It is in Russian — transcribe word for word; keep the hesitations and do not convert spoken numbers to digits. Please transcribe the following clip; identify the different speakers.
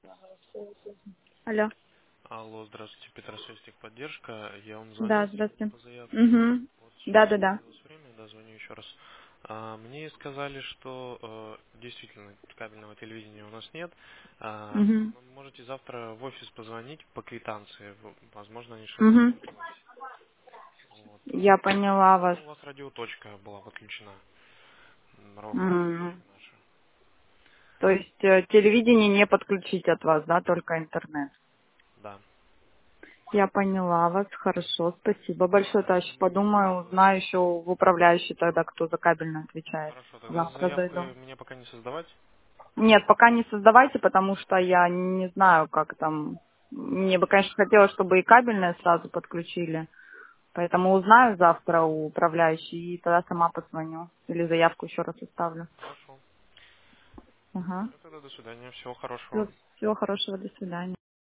Speaker 1: Алло.
Speaker 2: Алло, здравствуйте, Петросвязь техподдержка. Я вам
Speaker 1: Да,
Speaker 2: звонил
Speaker 1: здравствуйте.
Speaker 2: по заявке.
Speaker 1: Угу.
Speaker 2: Вот сейчас
Speaker 1: Да, да, да.
Speaker 2: освободилось время, да, звоню еще раз. А, мне сказали, что э, действительно кабельного телевидения у нас нет. А,
Speaker 1: Угу.
Speaker 2: но можете завтра в офис позвонить по квитанции. В- Возможно, они что-то
Speaker 1: Угу.
Speaker 2: откликнулось. Вот.
Speaker 1: Я поняла вас.
Speaker 2: Ну, у вас радиоточка была подключена. м, Ровно
Speaker 1: М.
Speaker 2: наша.
Speaker 1: То есть э, телевидение не подключить от вас, да, только интернет.
Speaker 2: Да.
Speaker 1: Я поняла вас. Хорошо, спасибо большое. Тащ,
Speaker 2: Ну,
Speaker 1: подумаю, узнаю еще в управляющей тогда, кто за кабельно отвечает.
Speaker 2: хорошо, тогда
Speaker 1: Завтра
Speaker 2: заявку
Speaker 1: зайду.
Speaker 2: мне пока не создавать.
Speaker 1: Нет, пока не создавайте, потому что я не знаю, как там. Мне бы, конечно, хотелось, чтобы и кабельное сразу подключили. Поэтому узнаю завтра у управляющей и тогда сама позвоню. Или заявку еще раз оставлю.
Speaker 2: Хорошо.
Speaker 1: Ага.
Speaker 2: Все, тогда до свидания. Всего хорошего.
Speaker 1: Всего, всего хорошего, до свидания.